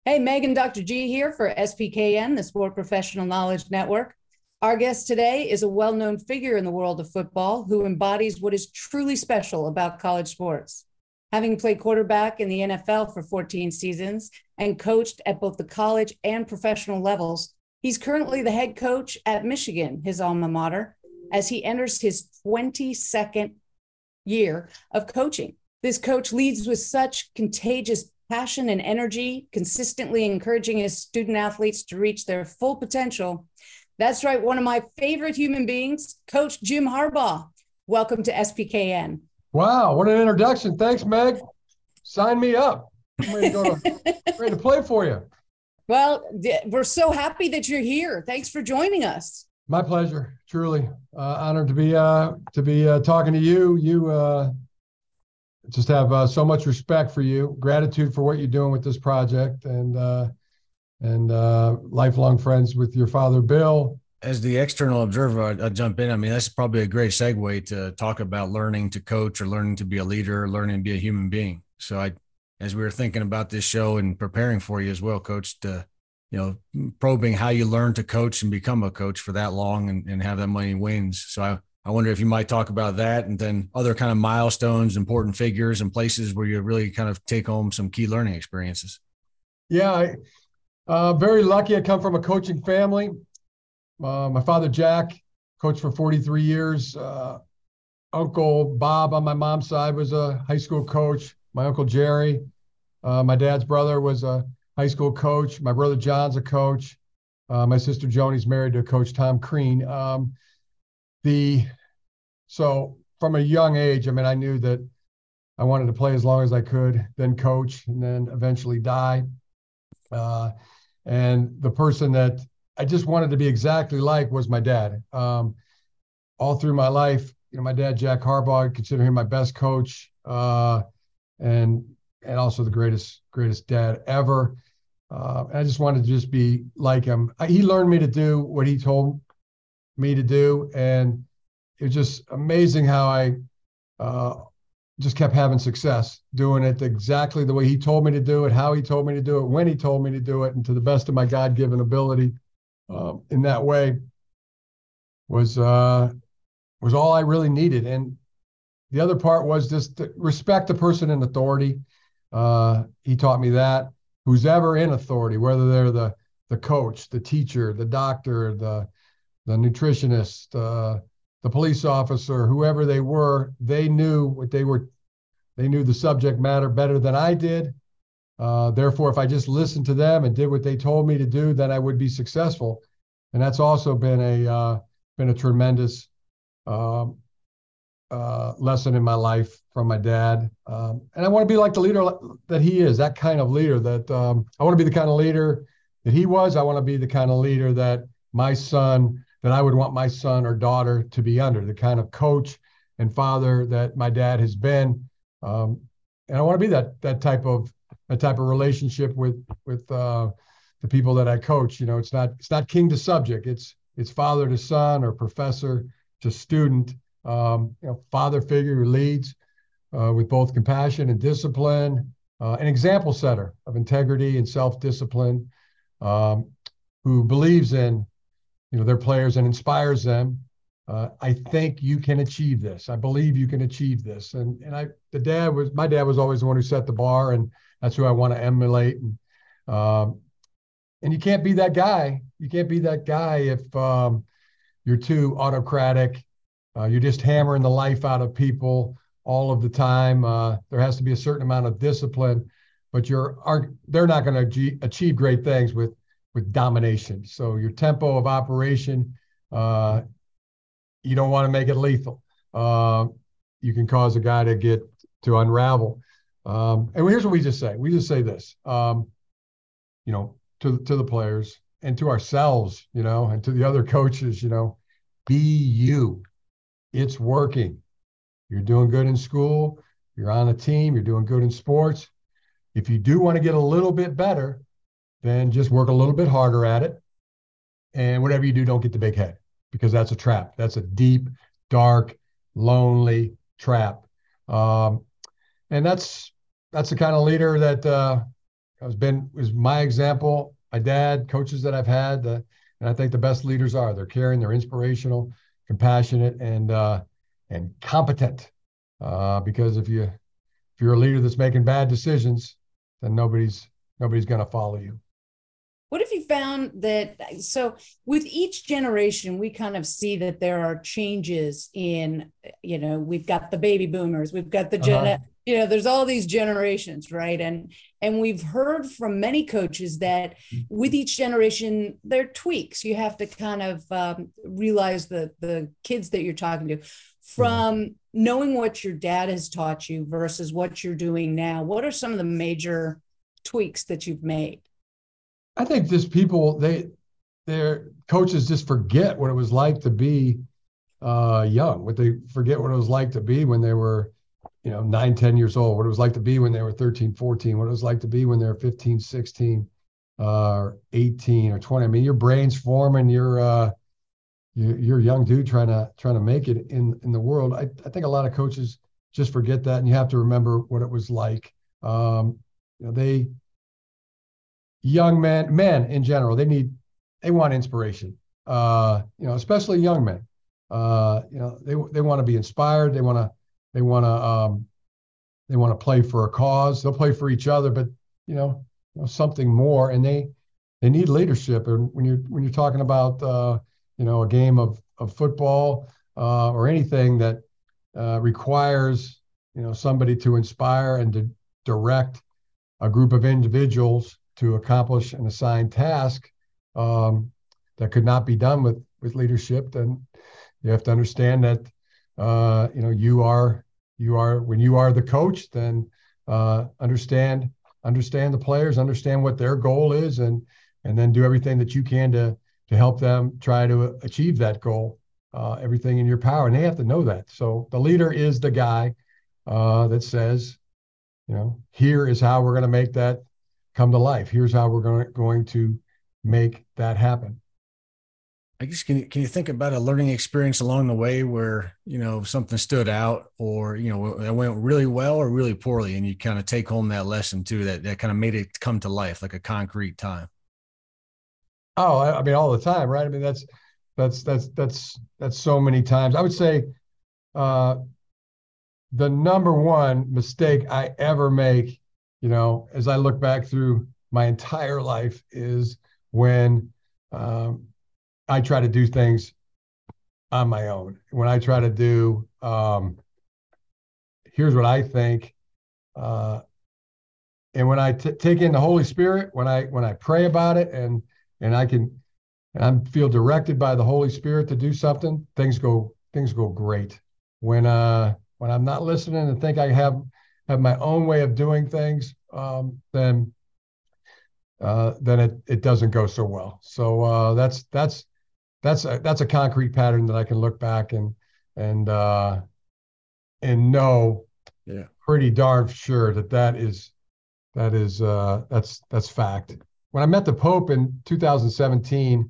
Hey, Megan, Dr. G here for SPKN, the Sport Professional Knowledge Network. Our guest today is a well known figure in the world of football who embodies what is truly special about college sports. Having played quarterback in the NFL for 14 seasons and coached at both the college and professional levels, he's currently the head coach at Michigan, his alma mater, as he enters his 22nd year of coaching. This coach leads with such contagious passion and energy, consistently encouraging his student athletes to reach their full potential. That's right, one of my favorite human beings, Coach Jim Harbaugh. Welcome to SPKN. Wow, what an introduction. Thanks, Meg. Sign me up. I'm ready to play for you. Well, we're so happy that you're here. Thanks for joining us. My pleasure. Truly honored to be talking to you. You just have so much respect for you, gratitude for what you're doing with this project, and lifelong friends with your father, Bill. As the external observer, I'll jump in. I mean, that's probably a great segue to talk about learning to coach or learning to be a leader, or learning to be a human being. So as we were thinking about this show and preparing for you as well, Coach, probing how you learn to coach and become a coach for that long and have that many wins. So I wonder if you might talk about that, and then other kind of milestones, important figures, and places where you really kind of take home some key learning experiences. Yeah, very lucky. I come from a coaching family. My father, Jack, coached for 43 years. Uncle Bob on my mom's side was a high school coach. My Uncle Jerry, my dad's brother, was a high school coach. My brother John's a coach. My sister Joni's married to Coach Tom Crean. So from a young age, I mean, I knew that I wanted to play as long as I could, then coach, and then eventually die. And the person that I just wanted to be exactly like was my dad. All through my life, my dad, Jack Harbaugh, I consider him my best coach, and also the greatest dad ever. I just wanted to just be like him. He learned me to do what he told me to do, and it was just amazing how I just kept having success doing it exactly the way he told me to do it, how he told me to do it, when he told me to do it, and to the best of my God-given ability. In that way was all I really needed. And the other part was just to respect the person in authority. He taught me that who's ever in authority, whether they're the coach, the teacher, the doctor, the nutritionist, the police officer, whoever they were, they knew what they were. They knew the subject matter better than I did. Therefore, if I just listened to them and did what they told me to do, then I would be successful. And that's also been a tremendous lesson in my life from my dad. And I want to be like the leader that he is, that kind of leader that I want to be the kind of leader that he was. I want to be the kind of leader that I would want my son or daughter to be under, the kind of coach and father that my dad has been. And I want to be that type of relationship with the people that I coach. It's not king to subject. It's father to son or professor to student. Father figure who leads with both compassion and discipline, an example setter of integrity and self-discipline, who believes in their players and inspires them. I think you can achieve this. I believe you can achieve this. And my dad was always the one who set the bar, and that's who I want to emulate. And you can't be that guy. You can't be that guy if you're too autocratic. You're just hammering the life out of people all of the time. There has to be a certain amount of discipline, but they're not going to achieve great things with domination. So your tempo of operation, you don't want to make it lethal. You can cause a guy to unravel. And here's what we just say. We just say this, to the players and to ourselves, and to the other coaches, be you. It's working. You're doing good in school. You're on a team. You're doing good in sports. If you do want to get a little bit better, then just work a little bit harder at it. And whatever you do, don't get the big head, because that's a trap. That's a deep, dark, lonely trap. And that's the kind of leader that was my example, my dad, coaches that I've had, and I think the best leaders are. They're caring, they're inspirational, compassionate, and competent. Because if you're a leader that's making bad decisions, then nobody's going to follow you. What have you found that, so with each generation, we kind of see that there are changes in, we've got the baby boomers, we've got the there's all these generations, right? And we've heard from many coaches that with each generation, there are tweaks. You have to kind of realize the kids that you're talking to, from knowing what your dad has taught you versus what you're doing now. What are some of the major tweaks that you've made? I think just people, their coaches just forget what it was like to be young. They forget what it was like to be when they were, 9, 10 years old, what it was like to be when they were 13, 14, what it was like to be when they were 15, 16, 18 or 20. I mean, your brain's forming, you're a young dude trying to make it in the world. I think a lot of coaches just forget that, and you have to remember what it was like. Young men in general, they want inspiration. Especially young men. They want to be inspired. They want to play for a cause. They'll play for each other, but something more. And they need leadership. And when you're talking about a game of football or anything that requires somebody to inspire and to direct a group of individuals to accomplish an assigned task that could not be done with leadership, then you have to understand that you are when you are the coach, then understand the players, understand what their goal is, and then do everything that you can to help them try to achieve that goal, everything in your power. And they have to know that. So the leader is the guy that says, here is how we're going to make that come to life. Here's how we're going to make that happen. I guess, can you think about a learning experience along the way where, something stood out, or, it went really well or really poorly, and you kind of take home that lesson too, that kind of made it come to life, like a concrete time? Oh, I mean, all the time, right? I mean, that's so many times. I would say the number one mistake I ever make, as I look back through my entire life, is when I try to do things on my own. When I try to do, here's what I think, and when I take in the Holy Spirit, when I pray about it, and I feel directed by the Holy Spirit to do something, things go great. When I'm not listening and think I have my own way of doing things, then it doesn't go so well. So that's a concrete pattern that I can look back and know pretty darn sure that's fact. When I met the Pope in 2017,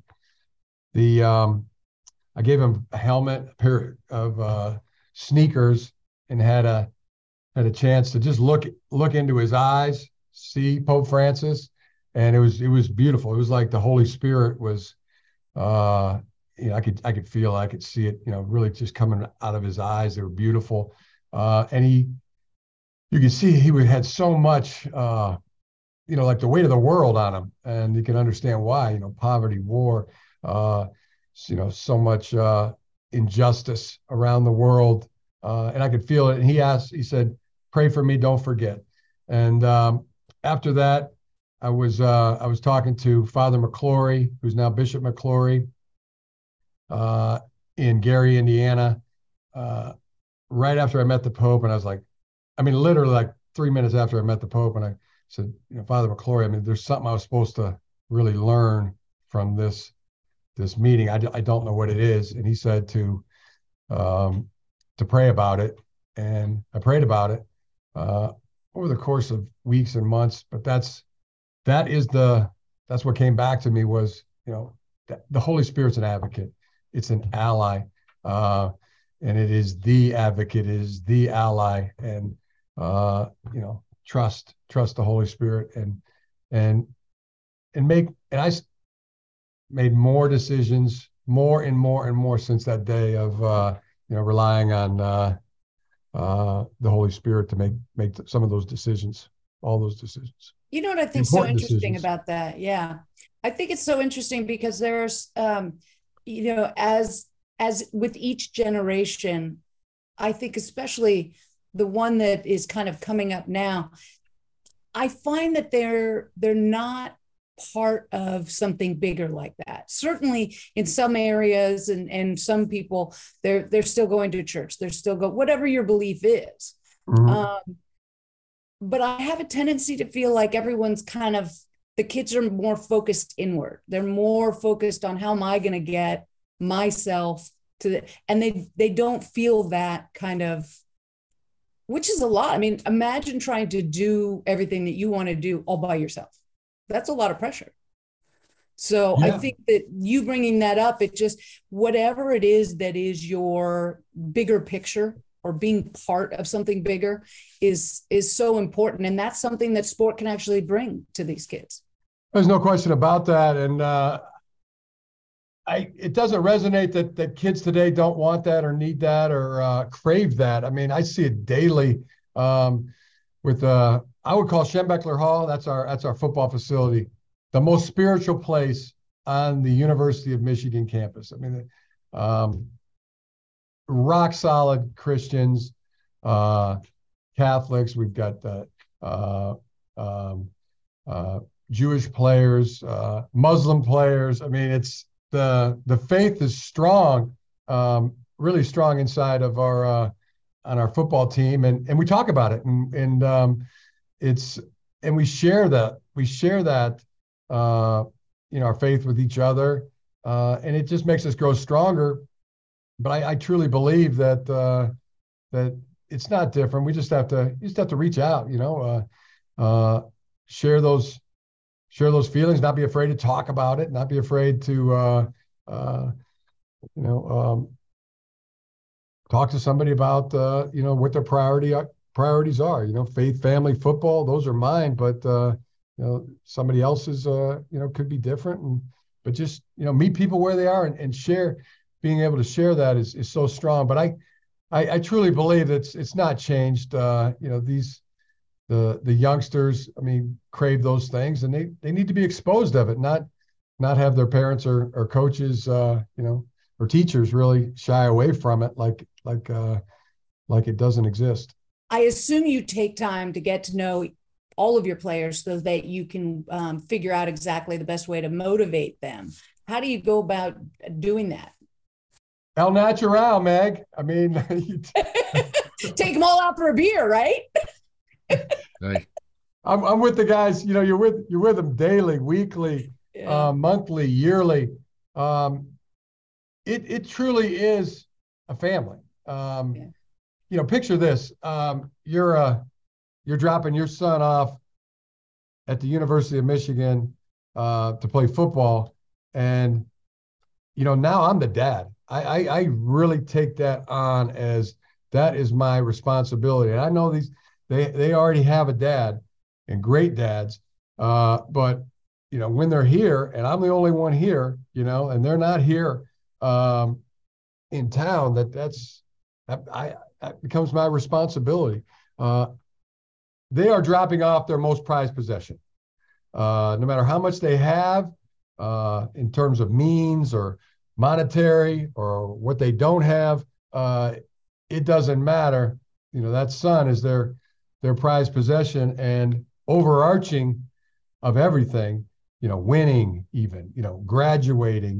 I gave him a helmet, a pair of sneakers, and had a chance to just look into his eyes, see Pope Francis, and it was beautiful. It was like the Holy Spirit was, I could feel, I could see it, really just coming out of his eyes. They were beautiful, and you could see he had so much, like the weight of the world on him, and you can understand why. Poverty, war, so much injustice around the world, and I could feel it. And he said, "Pray for me, don't forget." And after that, I was talking to Father McClory, who's now Bishop McClory, in Gary, Indiana, right after I met the Pope. And I was like, literally like 3 minutes after I met the Pope, and I said, Father McClory, there's something I was supposed to really learn from this meeting. I don't know what it is. And he said to pray about it. And I prayed about it over the course of weeks and months. But that's what came back to me was, the Holy Spirit's an advocate. It's an ally. And it is the advocate, it is the ally. And, trust the Holy Spirit, and I made more decisions, more and more and more since that day of relying on the Holy Spirit to make some of those decisions, all those decisions. You know what I think is so interesting about that? Yeah, I think it's so interesting because there's, as with each generation, I think especially the one that is kind of coming up now, I find that they're not part of something bigger like that. Certainly in some areas and some people, they're still going to church. They're still whatever your belief is. Mm-hmm. But I have a tendency to feel like everyone's the kids are more focused inward. They're more focused on how am I going to get myself and they don't feel that kind of, which is a lot. I mean, imagine trying to do everything that you want to do all by yourself. That's a lot of pressure. So yeah. I think that you bringing that up, it just, whatever it is that is your bigger picture or being part of something bigger is so important. And that's something that sport can actually bring to these kids. There's no question about that. And it doesn't resonate that kids today don't want that or need that or crave that. I mean, I see it daily with I would call Schembechler Hall. That's our football facility, the most spiritual place on the University of Michigan campus. I mean, rock solid Christians, Catholics. We've got Jewish players, Muslim players. I mean, it's the faith is strong, really strong inside of on our football team, and we talk about it, and we share that our faith with each other, and it just makes us grow stronger. But I truly believe that it's not different. We just have to reach out, share those feelings, not be afraid to talk about it, not be afraid to talk to somebody about what their priorities are. Faith, family, football, those are mine, but somebody else's could be different, but just meet people where they are and share. Being able to share that is so strong. But I truly believe it's not changed. The youngsters, I mean, crave those things, and they need to be exposed of it, not have their parents or coaches, or teachers really shy away from it like it doesn't exist. I assume you take time to get to know all of your players so that you can figure out exactly the best way to motivate them. How do you go about doing that? El natural, Meg. I mean, take them all out for a beer, right? Right. I'm with the guys. You're with them daily, weekly, monthly, yearly. It truly is a family. Picture this: you're dropping your son off at the University of Michigan to play football, and now I'm the dad. I really take that on as that is my responsibility, and I know they already have a dad and great dads, but when they're here and I'm the only one here, and they're not here in town, that becomes my responsibility. They are dropping off their most prized possession, no matter how much they have in terms of means or monetary or what they don't have. It doesn't matter. That son is their prized possession, and overarching of everything, winning, even, graduating,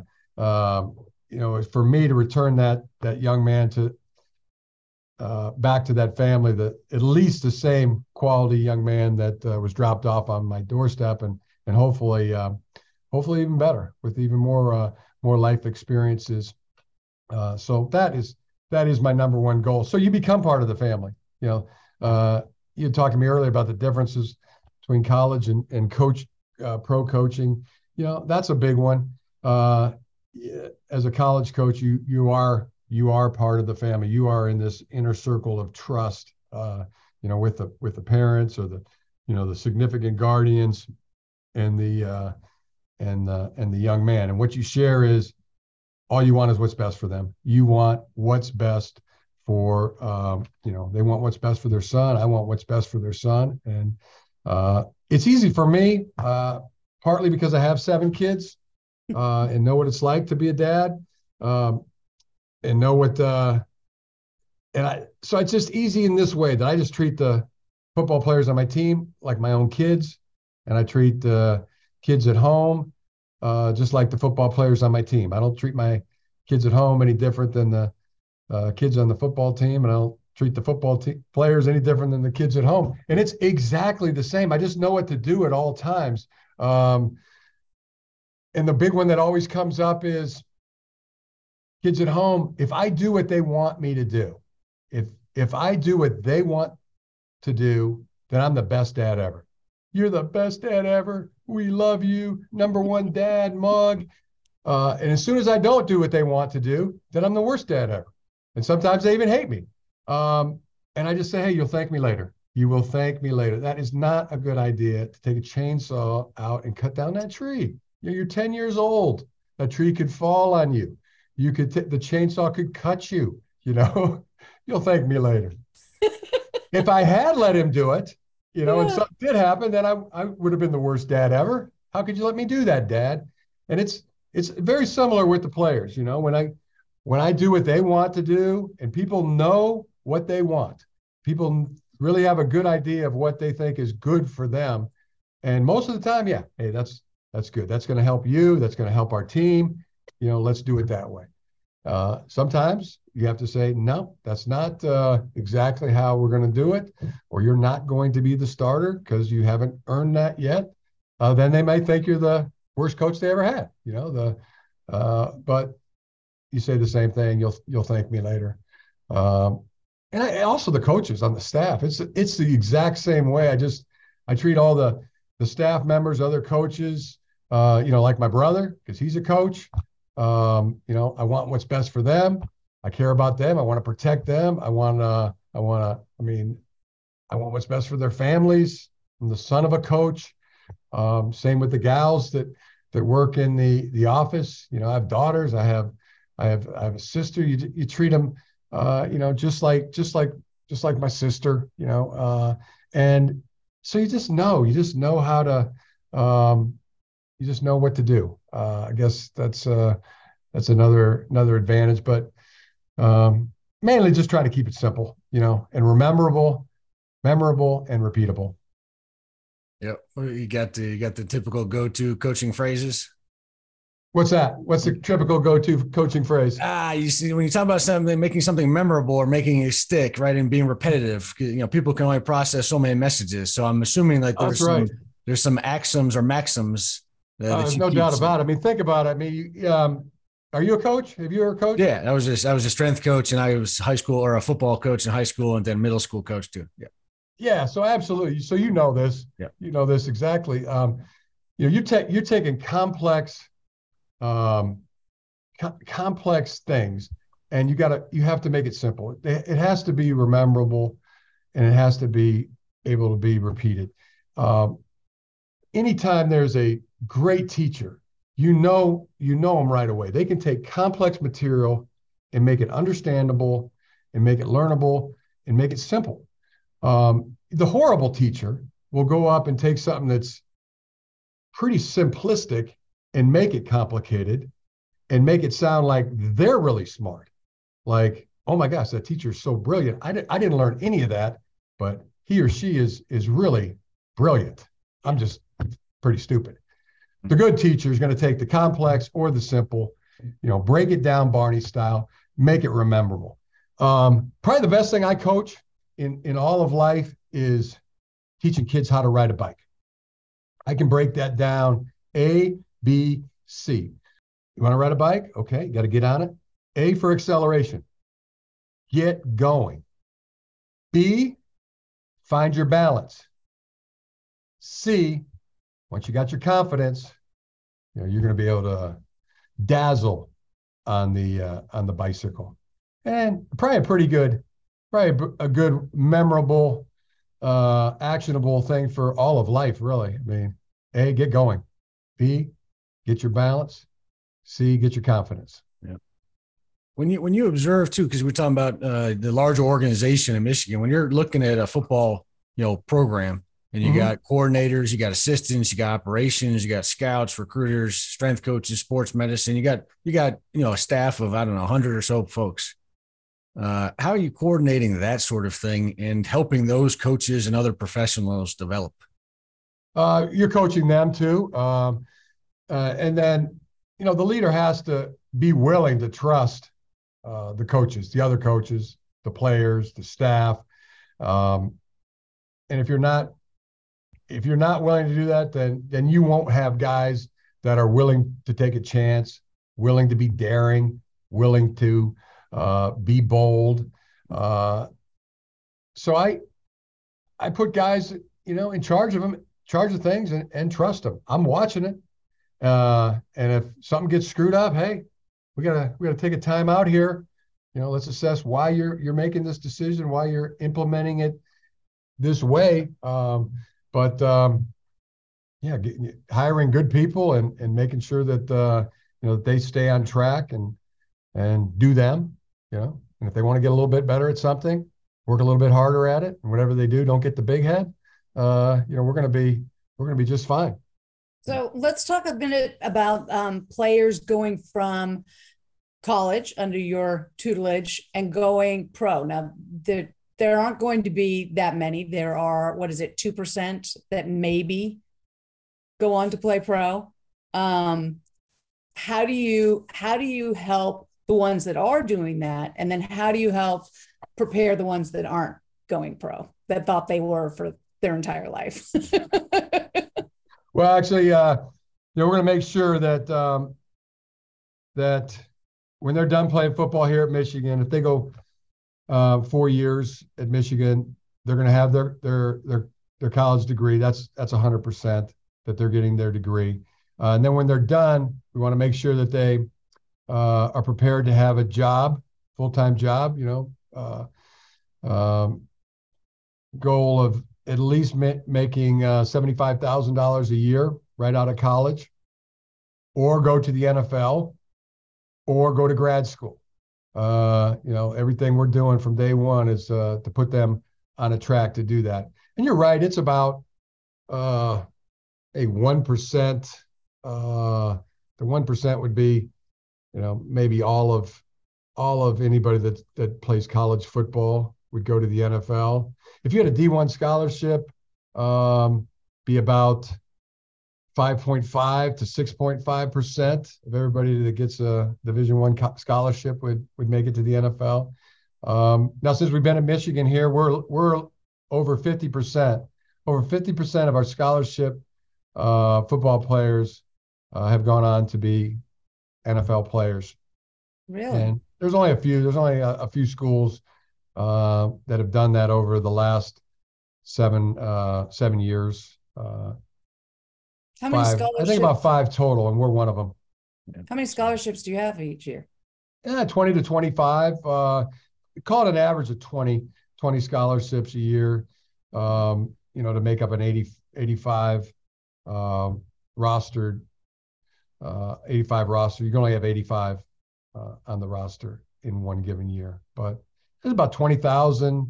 for me to return that young man to back to that family, at least the same quality young man that was dropped off on my doorstep, and hopefully even better with even more life experiences. So that is my number one goal. So you become part of the family. You talked to me earlier about the differences between college and coach, pro coaching. That's a big one. As a college coach, you are part of the family. You are in this inner circle of trust, with the parents or the significant guardians and the young man. And what you share is all you want is what's best for them. You want what's best for, they want what's best for their son. I want what's best for their son. And it's easy for me, partly because I have 7 kids and know what it's like to be a dad, and know what, so it's just easy in this way that I just treat the football players on my team like my own kids, and I treat the kids at home just like the football players on my team. I don't treat my kids at home any different than the kids on the football team, and I don't treat the football players any different than the kids at home. And it's exactly the same. I just know what to do at all times. And the big one that always comes up is kids at home. If I do what they want me to do, if I do what they want to do, then I'm the best dad ever. You're the best dad ever. We love you. #1 dad mug. And as soon as I don't do what they want to do, then I'm the worst dad ever. And sometimes they even hate me. And I just say, hey, you'll thank me later. You will thank me later. That is not a good idea, to take a chainsaw out and cut down that tree. You're 10 years old. That tree could fall on you. The chainsaw could cut you, You'll thank me later. If I had let him do it, and something did happen, then I would have been the worst dad ever. How could you let me do that, Dad? And it's very similar with the players. When I do what they want to do, and people know what they want, people really have a good idea of what they think is good for them. And most of the time, yeah, hey, that's good. That's going to help you. That's going to help our team. Let's do it that way. Sometimes you have to say, no, that's not exactly how we're going to do it, or you're not going to be the starter because you haven't earned that yet. Then they might think you're the worst coach they ever had, but you say the same thing, you'll thank me later. And also the coaches on the staff, it's the exact same way. I treat all the staff members, other coaches, like my brother, because he's a coach. I want what's best for them. I care about them. I want to protect them. I want what's best for their families. I'm the son of a coach. Same with the gals that work in the office. I have daughters. I have a sister. You treat them, just like my sister. And so you just know how to. You just know what to do. I guess that's another advantage, but mainly just try to keep it simple, and memorable and repeatable. Yep. You got the typical go-to coaching phrases. What's that? What's the typical go-to coaching phrase? You see, when you talk about something, making something memorable or making it stick, right, and being repetitive, people can only process so many messages. So I'm assuming like there's some axioms or maxims. There's no doubt about it. I mean, think about it. Are you a coach? Have you ever coached? Yeah, I was a strength coach, and I was high school or a football coach in high school, and then middle school coach too. Yeah. Yeah. So absolutely. So you know this. Yeah. You know this exactly. You're taking complex things, and you have to make it simple. It has to be rememberable, and it has to be able to be repeated. Anytime there's a great teacher, you know them right away. They can take complex material and make it understandable and make it learnable and make it simple. The horrible teacher will go up and take something that's pretty simplistic and make it complicated and make it sound like they're really smart. Like, oh my gosh, that teacher is so brilliant. I didn't learn any of that, but he or she is really brilliant. I'm just pretty stupid. The good teacher is going to take the complex or the simple, break it down Barney style, make it memorable. Probably the best thing I coach in all of life is teaching kids how to ride a bike. I can break that down A, B, C. You want to ride a bike? Okay, you got to get on it. A for acceleration. Get going. B, find your balance. C, once you got your confidence, you're going to be able to dazzle on the bicycle. And probably a good memorable actionable thing for all of life, really. I mean, A, get going. B, get your balance. C, get your confidence. Yeah. When you observe too, because we're talking about the larger organization in Michigan, when you're looking at a football, program, and you got coordinators, you got assistants, you got operations, you got scouts, recruiters, strength coaches, sports medicine, you got a staff of, I don't know, 100 or so folks. How are you coordinating that sort of thing and helping those coaches and other professionals develop? You're coaching them too. And then, the leader has to be willing to trust the coaches, the other coaches, the players, the staff. And if you're not willing to do that, then you won't have guys that are willing to take a chance, willing to be daring, willing to be bold. So I put guys, in charge of things and trust them. I'm watching it. And if something gets screwed up, hey, we gotta take a time out here. Let's assess why you're making this decision, why you're implementing it this way. Hiring good people and making sure that they stay on track and do them. And if they want to get a little bit better at something, work a little bit harder at it, and whatever they do, don't get the big head. We're gonna be just fine. So let's talk a minute about players going from college under your tutelage and going pro. Now, there aren't going to be that many. There are, 2% that maybe go on to play pro. How do you help the ones that are doing that? And then how do you help prepare the ones that aren't going pro, that thought they were for their entire life? Well, actually, we're going to make sure that that when they're done playing football here at Michigan, if they go 4 years at Michigan, they're going to have their college degree. That's 100% that they're getting their degree. And then when they're done, we want to make sure that they are prepared to have a job, full-time job. Goal of at least making $75,000 a year right out of college, or go to the NFL, or go to grad school. Everything we're doing from day one is to put them on a track to do that. And you're right, it's about a 1%. The 1% would be, maybe all of anybody that plays college football would go to the NFL. If you had a D1 scholarship, be about 5.5 to 6.5% of everybody that gets a Division I scholarship would make it to the NFL. Now, since we've been in Michigan here, we're over 50%. Over 50% of our scholarship football players have gone on to be NFL players. Really? And there's only a few schools that have done that over the last 7 years. How many scholarships? I think about 5 total, and we're one of them. How many scholarships do you have each year? 20 to 25. Call it an average of 20 scholarships a year, to make up an 85 rostered, 85 roster. You can only have 85 on the roster in one given year. But there's about 20,000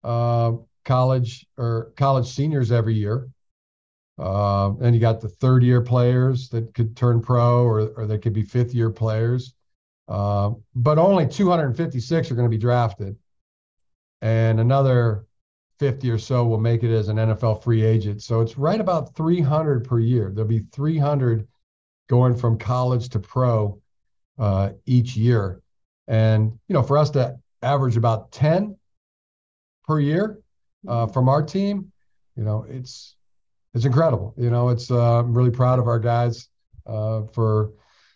college seniors every year. And you got the third-year players that could turn pro, or they could be fifth-year players. But only 256 are going to be drafted. And another 50 or so will make it as an NFL free agent. So it's right about 300 per year. There'll be 300 going from college to pro each year. And, for us to average about 10 per year from our team, it's incredible. I'm really proud of our guys for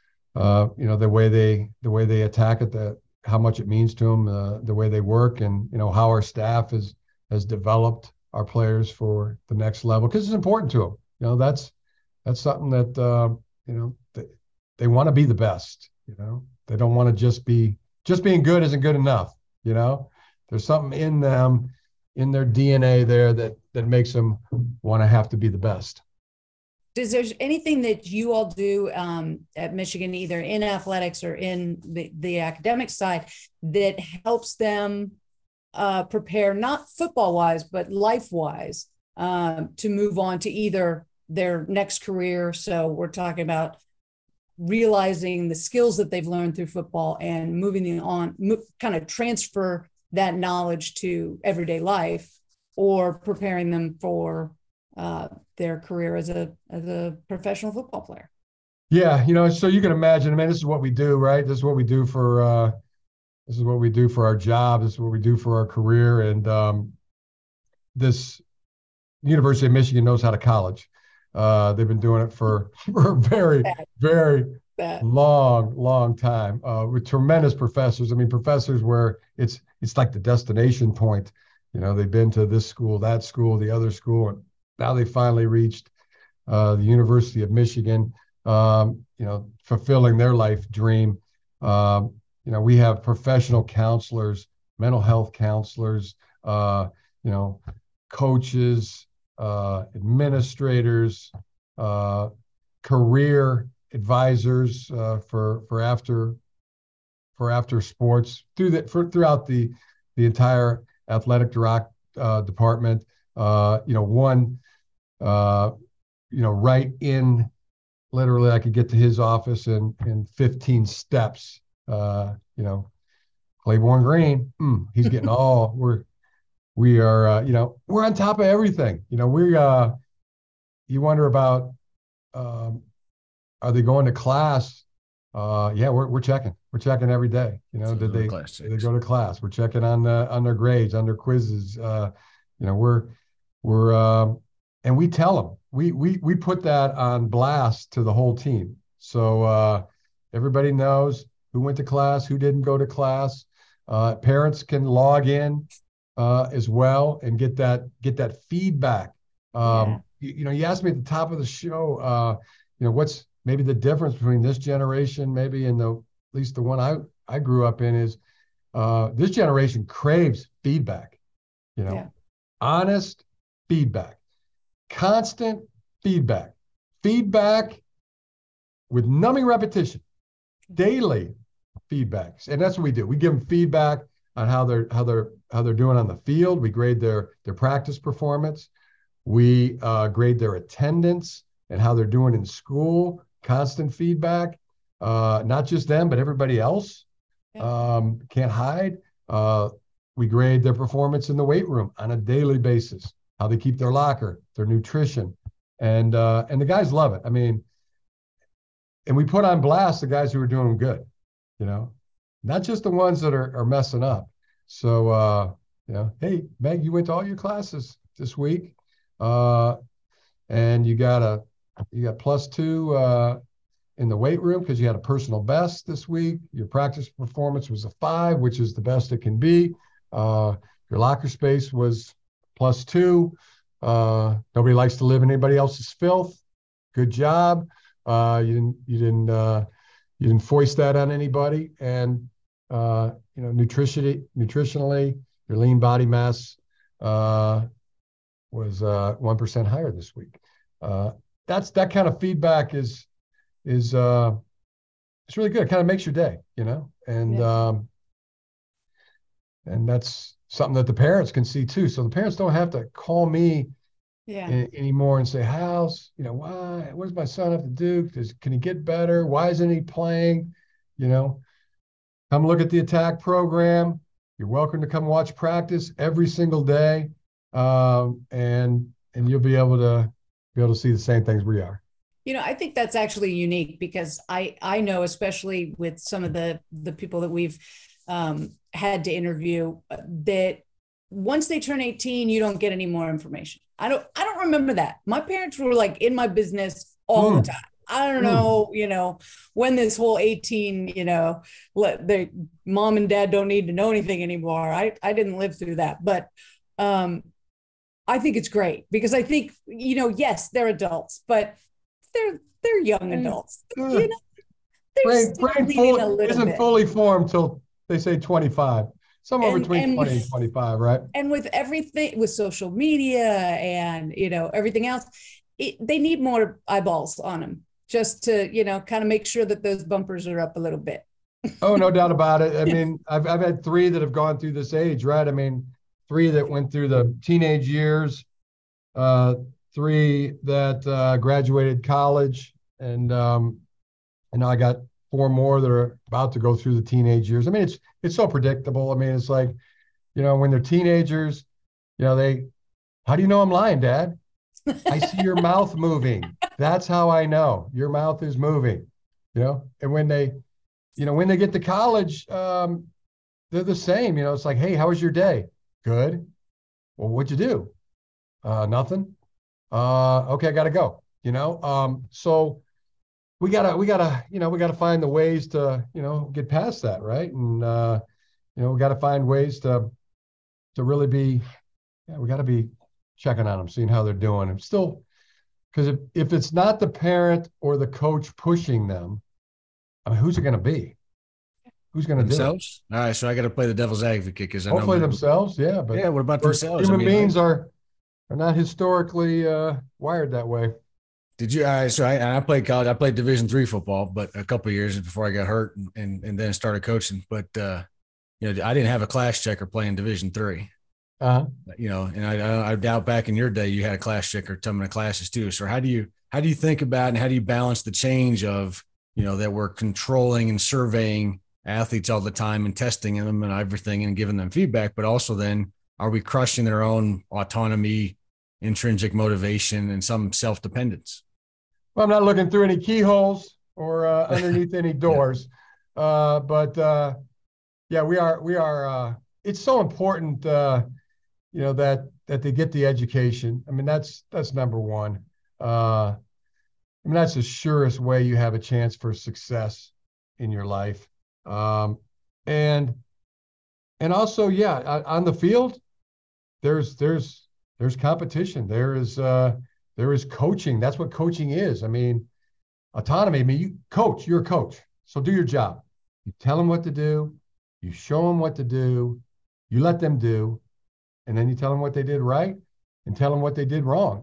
the way they attack it, how much it means to them, the way they work, and how our staff has developed our players for the next level, because it's important to them. That's something that they want to be the best. They don't want to just being good isn't good enough. There's something in them, in their DNA there that makes them want to have to be the best. Is there anything that you all do at Michigan, either in athletics or in the academic side, that helps them prepare, not football wise, but life wise, to move on to either their next career? So we're talking about realizing the skills that they've learned through football and moving them on, kind of transfer that knowledge to everyday life, or preparing them for their career as a professional football player. Yeah, so you can imagine, this is what we do, right? This is what we do for our job. This is what we do for our career. And this University of Michigan knows how to college. They've been doing it for a very, very long time with tremendous professors. Professors where it's like the destination point. They've been to this school, that school, the other school, and now they finally reached the University of Michigan, fulfilling their life dream. We have professional counselors, mental health counselors, coaches, administrators, career advisors for after sports throughout the entire athletic department. One right in, literally I could get to his office in 15 steps. Claiborne Green, he's getting all, we're on top of everything. You wonder about, are they going to class? Yeah, we're checking. We're checking every day. Did they go to class? We're checking on their grades, on their quizzes. And we tell them, we put that on blast to the whole team. So everybody knows who went to class, who didn't go to class. Parents can log in as well and get that feedback. You asked me at the top of the show, what's maybe the difference between this generation, maybe at least the one I grew up in, is this generation craves feedback. Honest feedback, constant feedback with numbing repetition, daily feedbacks. And that's what we do. We give them feedback on how they're doing on the field. We grade their practice performance. We grade their attendance and how they're doing in school. Constant feedback, not just them, but everybody else. Can't hide. We grade their performance in the weight room on a daily basis, how they keep their locker, their nutrition, and the guys love it. And we put on blast the guys who are doing good, not just the ones that are messing up. So, hey, Meg, you went to all your classes this week, and you got +2 in the weight room because you had a personal best this week. Your practice performance was a 5, which is the best it can be. Your locker space was +2. Nobody likes to live in anybody else's filth. Good job. You didn't foist that on anybody. And nutritionally, your lean body mass was 1% higher this week. That kind of feedback is it's really good. It kind of makes your day, and that's something that the parents can see too. So the parents don't have to call me anymore and say, "How's why? What does my son have to do? Can he get better? Why isn't he playing?" Come look at the attack program. You're welcome to come watch practice every single day, and you'll be able to see the same things we are. I think that's actually unique because I know, especially with some of the people that we've had to interview, that once they turn 18, you don't get any more information. I don't remember that. My parents were like in my business all the time. I don't know, when this whole 18, their mom and dad don't need to know anything anymore. I didn't live through that, but I think it's great because I think, yes, they're adults, but they're young adults. Brain isn't fully formed till they say 25. somewhere between 20 and with, 25, right? and with everything, with social media and, everything else, they need more eyeballs on them just to, kind of make sure that those bumpers are up a little bit. Oh, no doubt about it. I mean, I've had three that have gone through this age, right? I mean, three that went through the teenage years, three that graduated college, and now I got four more that are about to go through the teenage years. I mean, it's so predictable. I mean, it's like, when they're teenagers, how do you know I'm lying, Dad? I see your mouth moving. That's how I know your mouth is moving, and when they get to college, they're the same, it's like, hey, how was your day? Good. Well, what'd you do? Nothing. Okay, I gotta go, so we gotta find the ways to, get past that. Right. And, we gotta find ways to really be, we gotta be checking on them, seeing how they're doing. And still, because if it's not the parent or the coach pushing them, I mean, who's it going to be? Who's going to do it? Themselves? All right, so I got to play the devil's advocate because I know hopefully themselves, yeah. But yeah, what about themselves? Human beings are not historically wired that way. Did you? I played college. I played Division III football, but a couple of years before I got hurt and then started coaching. But I didn't have a class checker playing Division III. And I doubt back in your day you had a class checker coming to classes too. So how do you think about and how do you balance the change of that we're controlling and surveying athletes all the time and testing them and everything and giving them feedback, but also then are we crushing their own autonomy, intrinsic motivation, and some self-dependence? Well, I'm not looking through any keyholes or underneath any doors, but we are. It's so important. That they get the education. I mean, that's number one. I mean, that's the surest way you have a chance for success in your life. And also, on the field, there's competition. There is coaching. That's what coaching is. I mean, autonomy. I mean, you're a coach. So do your job. You tell them what to do. You show them what to do. You let them do. And then you tell them what they did right and tell them what they did wrong.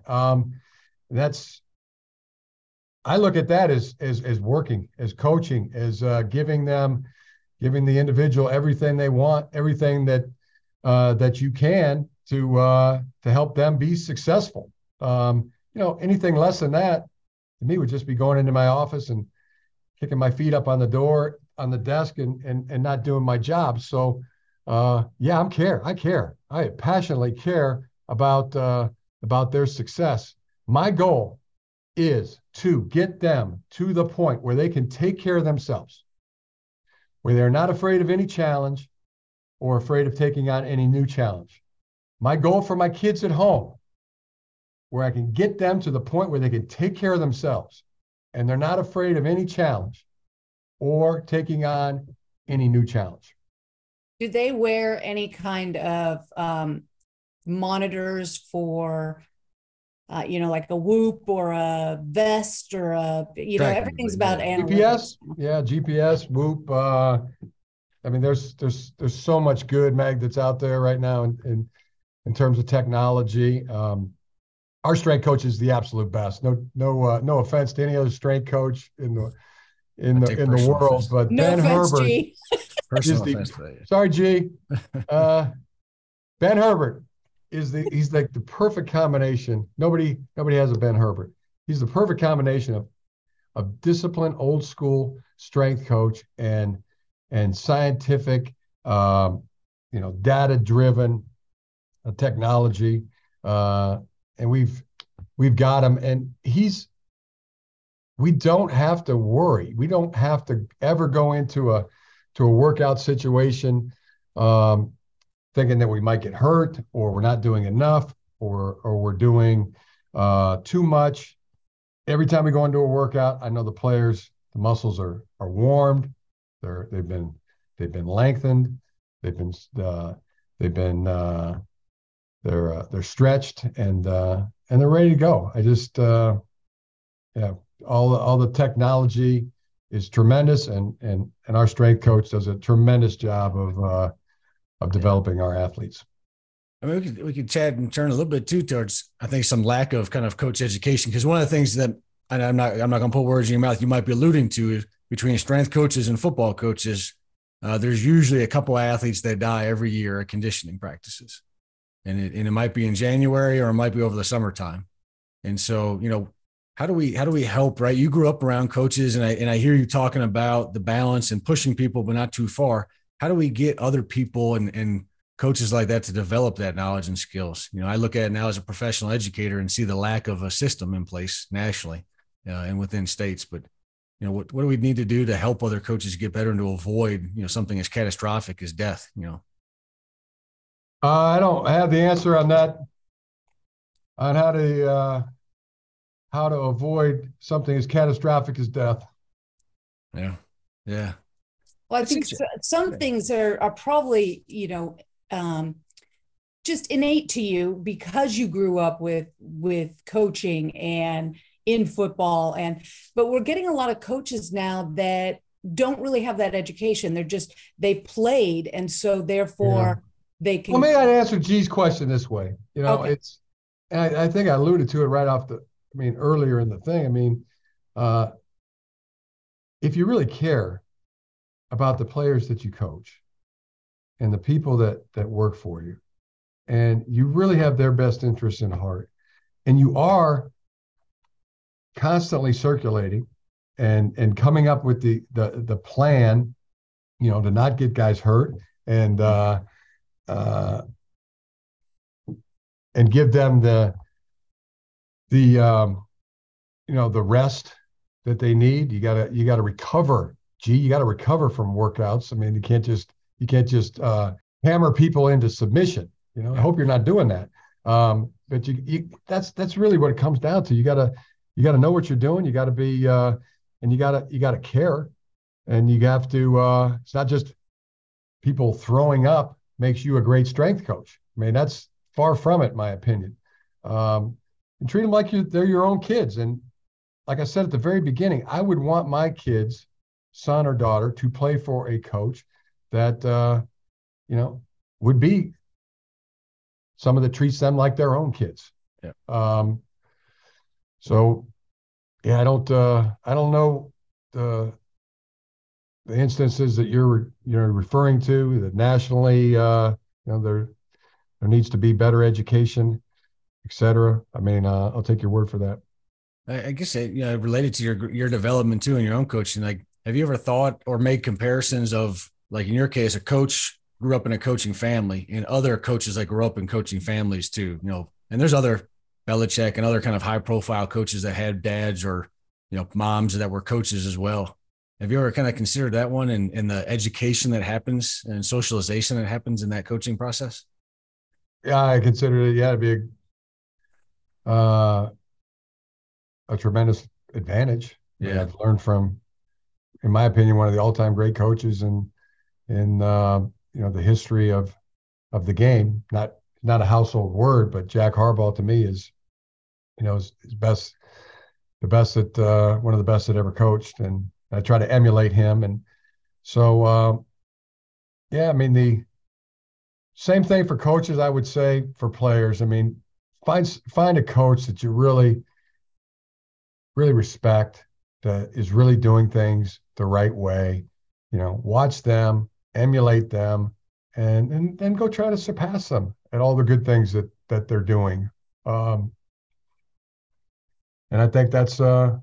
I look at that as working, as coaching, as giving the individual everything they want, everything that you can to help them be successful. Anything less than that to me would just be going into my office and kicking my feet up on the desk and not doing my job. So I care. I passionately care about their success. My goal is to get them to the point where they can take care of themselves, where they're not afraid of any challenge or afraid of taking on any new challenge. My goal for my kids at home, where I can get them to the point where they can take care of themselves and they're not afraid of any challenge or taking on any new challenge. Do they wear any kind of monitors for, like a Whoop or a vest or everything's about analytics. GPS? Yeah, GPS, Whoop. I mean, there's so much good, Meg, that's out there right now in terms of technology. Our strength coach is the absolute best. No offense to any other strength coach in the world, but no Ben offense, Herbert. G. Sorry, G. Ben Herbert he's like the perfect combination. Nobody has a Ben Herbert. He's the perfect combination of disciplined, old school strength coach and scientific, data driven technology. And we've got him, and we don't have to worry. We don't have to ever go into a workout situation thinking that we might get hurt or we're not doing enough or we're doing too much. Every time we go into a workout, I know the players, the muscles are warmed. They've been lengthened. They're stretched and they're ready to go. I just all the technology is tremendous, and our strength coach does a tremendous job of developing our athletes. I mean, we could chat and turn a little bit too towards, I think, some lack of kind of coach education, because one of the things that, and I'm not going to put words in your mouth, you might be alluding to, is between strength coaches and football coaches, there's usually a couple of athletes that die every year at conditioning practices, and it might be in January or it might be over the summertime. And so, how do we help, right? You grew up around coaches, and I hear you talking about the balance and pushing people, but not too far. How do we get other people and coaches like that to develop that knowledge and skills? I look at it now as a professional educator and see the lack of a system in place nationally and within states. But, what do we need to do to help other coaches get better and to avoid, something as catastrophic as death, I don't have the answer on that, on how to avoid something as catastrophic as death. Yeah. Yeah. Well, I think some things are probably, just innate to you because you grew up with coaching and in football. But we're getting a lot of coaches now that don't really have that education. They played. And so therefore they can. Well, maybe I'd answer G's question this way. Okay. I think I alluded to it right off earlier in the thing. If you really care about the players that you coach and the people that work for you, and you really have their best interests in heart, and you are constantly circulating and coming up with the plan, to not get guys hurt and give them the rest that they need. You gotta recover. You got to recover from workouts. You can't just hammer people into submission. I hope you're not doing that. But that's really what it comes down to. You got to know what you're doing. You got to be, and you got to care, and you have to. It's not just people throwing up makes you a great strength coach. That's far from it, in my opinion. And treat them like they're your own kids. And like I said at the very beginning, I would want my kids, son or daughter, to play for a coach that would be someone that treats them like their own kids. Yeah. So yeah, I don't know the instances that you're referring to, that nationally there needs to be better education, et cetera. I'll take your word for that. I guess related to your development too and your own coaching, like, have you ever thought or made comparisons of, like, in your case, a coach grew up in a coaching family and other coaches that grew up in coaching families too, and there's other Belichick and other kind of high profile coaches that had dads or, moms that were coaches as well. Have you ever kind of considered that one and the education that happens and socialization that happens in that coaching process? Yeah, I consider it, to be a tremendous advantage. Yeah. I've learned from, in my opinion, one of the all-time great coaches in the history of the game. Not a household word, but Jack Harbaugh to me is one of the best that ever coached, and I try to emulate him. And so the same thing for coaches, I would say, for players. Find a coach that you really, really respect, that is really doing things the right way. Watch them, emulate them, and then go try to surpass them at all the good things that they're doing. And I think that's a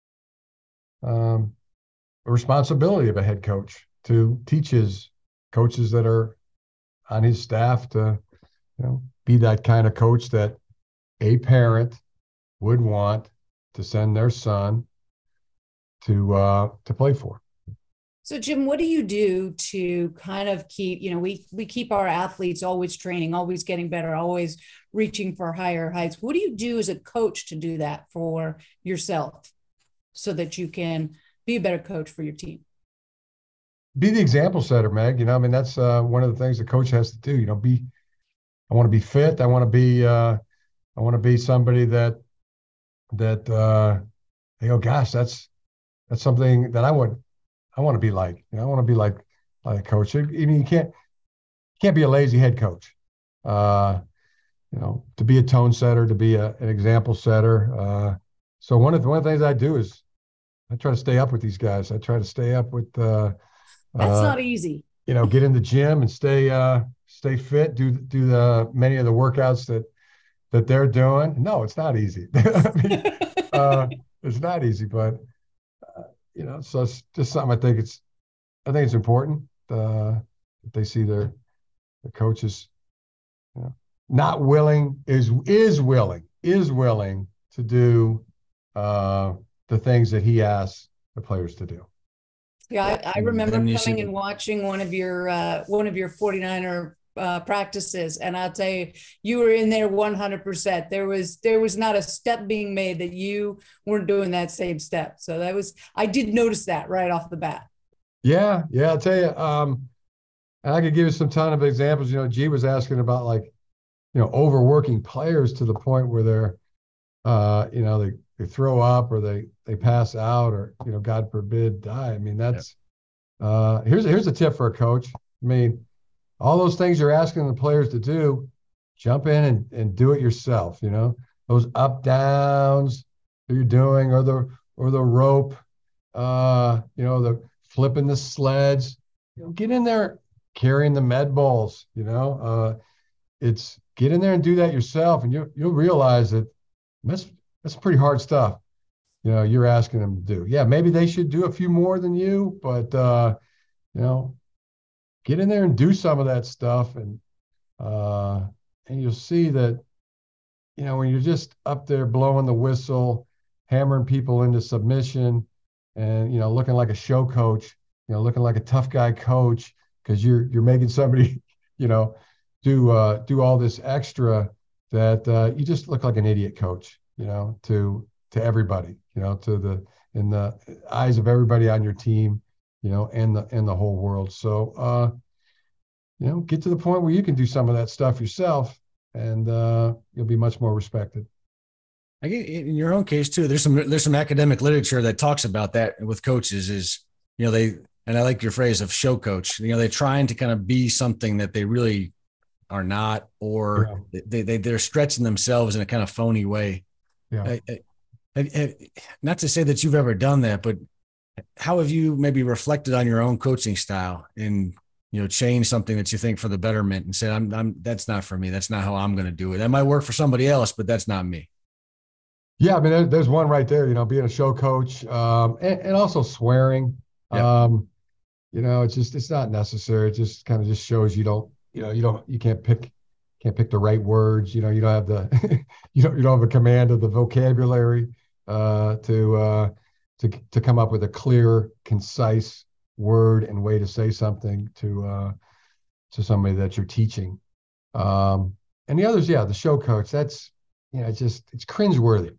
responsibility of a head coach to teach his coaches that are on his staff to, be that kind of coach that a parent would want to send their son to play for. So, Jim, what do you do to kind of keep, we keep our athletes always training, always getting better, always reaching for higher heights. What do you do as a coach to do that for yourself so that you can be a better coach for your team? Be the example setter, Meg. That's one of the things the coach has to do. I want to be fit. I want to be somebody that gosh, that's something that I want to be like. I want to be like a coach. You can't. can't be a lazy head coach. To be a tone setter, to be an example setter. So one of the things I do is I try to stay up with these guys. I try to stay up with that's not easy. Get in the gym and stay fit, do the many of the workouts that they're doing. No, it's not easy. I mean, it's not easy, but so it's just something I think it's important that they see their coaches, not willing is willing to do the things that he asks the players to do. Yeah, I remember coming and watching one of your 49er practices, and I'll tell you, you were in there 100%. There was not a step being made that you weren't doing that same step. So I did notice that right off the bat. Yeah, I'll tell you. I could give you some ton of examples. G was asking about overworking players to the point where they're, they throw up or they pass out or, God forbid, die. I mean, that's here's a tip for a coach. I mean, all those things you're asking the players to do, jump in and do it yourself. Those up downs that you're doing, or the rope, the flipping the sleds. Get in there, carrying the med balls. It's get in there and do that yourself, and you'll realize that that's pretty hard stuff. You're asking them to do. Yeah, maybe they should do a few more than you, but get in there and do some of that stuff, and you'll see that when you're just up there blowing the whistle, hammering people into submission, and looking like a show coach, looking like a tough guy coach, because you're making somebody do all this extra, that you just look like an idiot coach, to everybody, in the eyes of everybody on your team, and the whole world. So, get to the point where you can do some of that stuff yourself, and you'll be much more respected. I get in your own case too. There's some academic literature that talks about that with coaches. Is and I like your phrase of show coach. They're trying to kind of be something that they really are not, or they're stretching themselves in a kind of phony way. Yeah. Not to say that you've ever done that, but how have you maybe reflected on your own coaching style and change something that you think for the betterment, and said, that's not for me. That's not how I'm going to do it. That might work for somebody else, but that's not me. Yeah, I mean, there's one right there. Being a show coach, and also swearing. Yep. It's not necessary. It just kind of just shows you can't pick the right words. You don't have the you don't have a command of the vocabulary to come up with a clear, concise word and way to say something to somebody that you're teaching. And the others, the show coach, that's it's cringeworthy,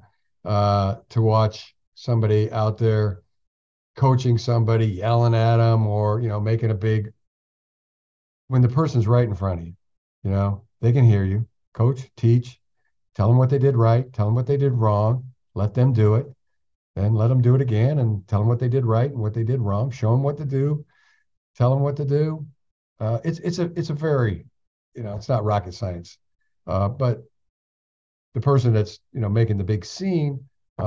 to watch somebody out there coaching somebody, yelling at them, or making a big, when the person's right in front of you, they can hear you. Coach, teach, tell them what they did right, tell them what they did wrong, let them do it, then let them do it again, and tell them what they did right and what they did wrong, show them what to do, tell them what to do. It's a very, it's not rocket science, but the person that's making the big scene,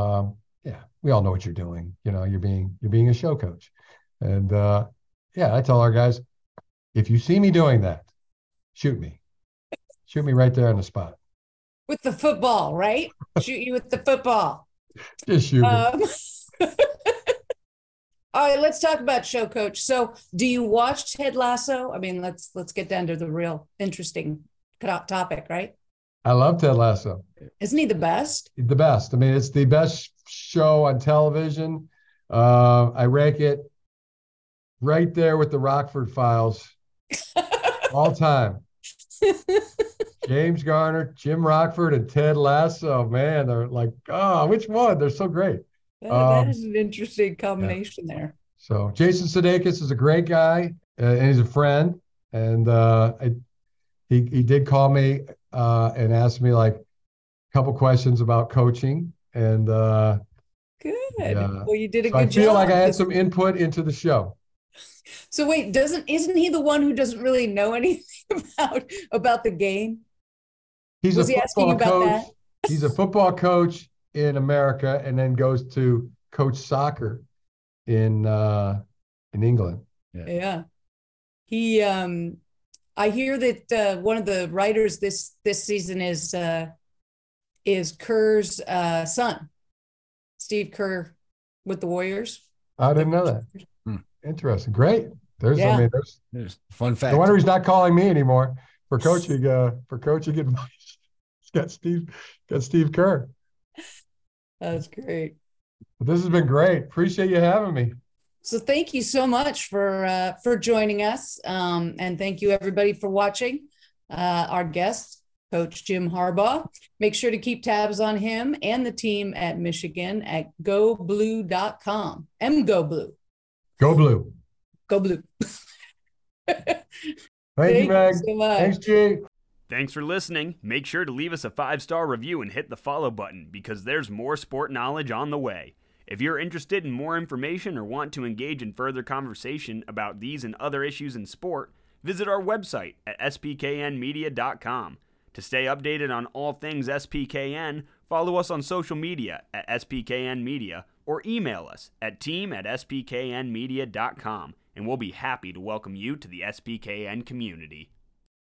we all know what you're doing. You're being a show coach, and I tell our guys, if you see me doing that, shoot me right there on the spot with the football, right? Shoot you with the football. Just shoot me. All right, let's talk about show coach. So, do you watch Ted Lasso? I mean, let's get down to the real interesting topic, right? I love Ted Lasso. Isn't he the best? The best. I mean, it's the best show on television. I rank it right there with the Rockford Files all time. James Garner, Jim Rockford, and Ted Lasso. Man, they're like, which one? They're so great. That is an interesting combination there. So Jason Sudeikis is a great guy, and he's a friend. And he did call me and asked me like a couple questions about coaching. And good. Well, you did a good job. I feel like I had some input into the show. So wait, isn't he the one who doesn't really know anything about the game? He's Was a he asking football about coach. that? He's a football coach in America, and then goes to coach soccer in England. Yeah. He I hear that one of the writers this season is Kerr's son, Steve Kerr with the Warriors. I didn't know that. Interesting. Great. There's fun fact. No wonder he's not calling me anymore for coaching advice. He's got Steve Kerr. That's great. This has been great. Appreciate you having me. So thank you so much for joining us, and thank you everybody for watching. Our guest, Coach Jim Harbaugh. Make sure to keep tabs on him and the team at Michigan at goblue.com. Go Blue. Go Blue. Go Blue. Thank you, Meg. So much. Thanks, G. Thanks for listening. Make sure to leave us a 5-star review and hit the follow button because there's more sport knowledge on the way. If you're interested in more information or want to engage in further conversation about these and other issues in sport, visit our website at spknmedia.com. To stay updated on all things SPKN, follow us on social media at spknmedia or email us at team@spknmedia.com, and we'll be happy to welcome you to the SPKN community.